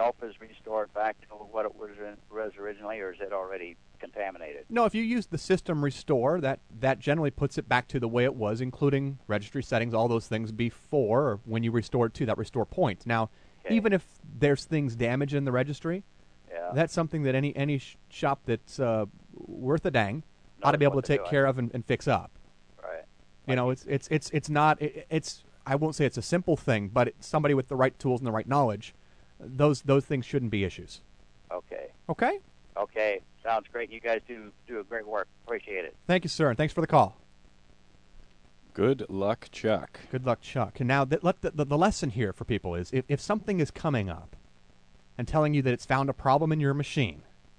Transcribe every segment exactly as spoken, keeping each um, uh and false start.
itself is restored back to what it was, was originally, or is it already contaminated? No, if you use the system restore, that, that generally puts it back to the way it was, including registry settings, all those things before or when you restore it to that restore point. Now, okay. even if there's things damaged in the registry, yeah. that's something that any any sh- shop that's uh, worth a dang ought to be able to take care of and, and fix up. Right. You like know, it's it's it's it's not it, it's I won't say it's a simple thing, but it, somebody with the right tools and the right knowledge, those those things shouldn't be issues. Okay. Okay. Okay. Sounds great. You guys do do a great work. Appreciate it. Thank you, sir, and thanks for the call. Good luck, Chuck. Good luck, Chuck. And now, the, the, the, the lesson here for people is if, if something is coming up and telling you that it's found a problem in your machine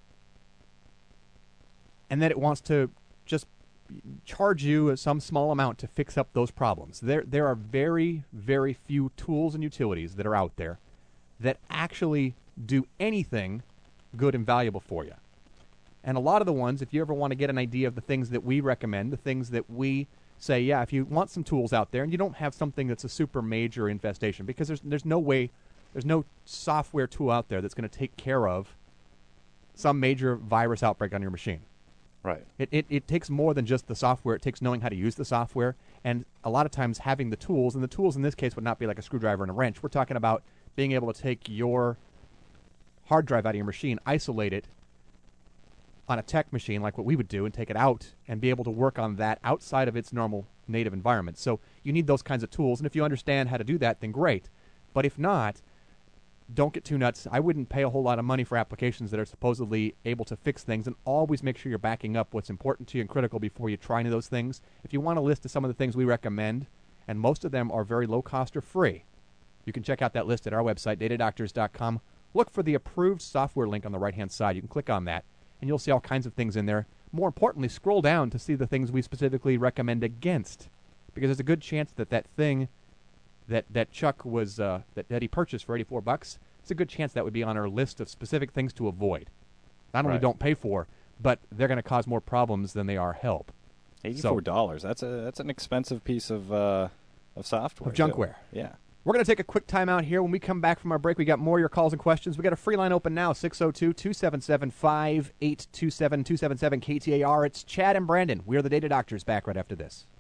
and that it wants to just charge you some small amount to fix up those problems, there there are very, very few tools and utilities that are out there that actually do anything good and valuable for you. And a lot of the ones, if you ever want to get an idea of the things that we recommend, the things that we say, yeah, if you want some tools out there and you don't have something that's a super major infestation, because there's there's no way, there's no software tool out there that's going to take care of some major virus outbreak on your machine. Right. It, it it takes more than just the software. It takes knowing how to use the software, and a lot of times having the tools, and the tools in this case would not be like a screwdriver and a wrench. We're talking about being able to take your hard drive out of your machine, isolate it on a tech machine like what we would do, and take it out and be able to work on that outside of its normal native environment. So you need those kinds of tools, and if you understand how to do that, then great. But if not, don't get too nuts. I wouldn't pay a whole lot of money for applications that are supposedly able to fix things, and always make sure you're backing up what's important to you and critical before you try any of those things. If you want a list of some of the things we recommend, and most of them are very low cost or free, you can check out that list at our website, data doctors dot com. Look for the approved software link on the right-hand side. You can click on that, and you'll see all kinds of things in there. More importantly, scroll down to see the things we specifically recommend against, because there's a good chance that that thing that, that Chuck was uh, that, that he purchased for eighty-four bucks, it's a good chance that would be on our list of specific things to avoid. Not only right. don't pay for, but they're going to cause more problems than they are help. eighty-four dollars. So, that's a that's an expensive piece of uh, of software. Of junkware. Too. Yeah. We're going to take a quick time out here. When we come back from our break, we got more of your calls and questions. We got a free line open now, six oh two, two seven seven, five eight two seven, two seven seven K T A R. It's Chad and Brandon. We are the Data Doctors, back right after this.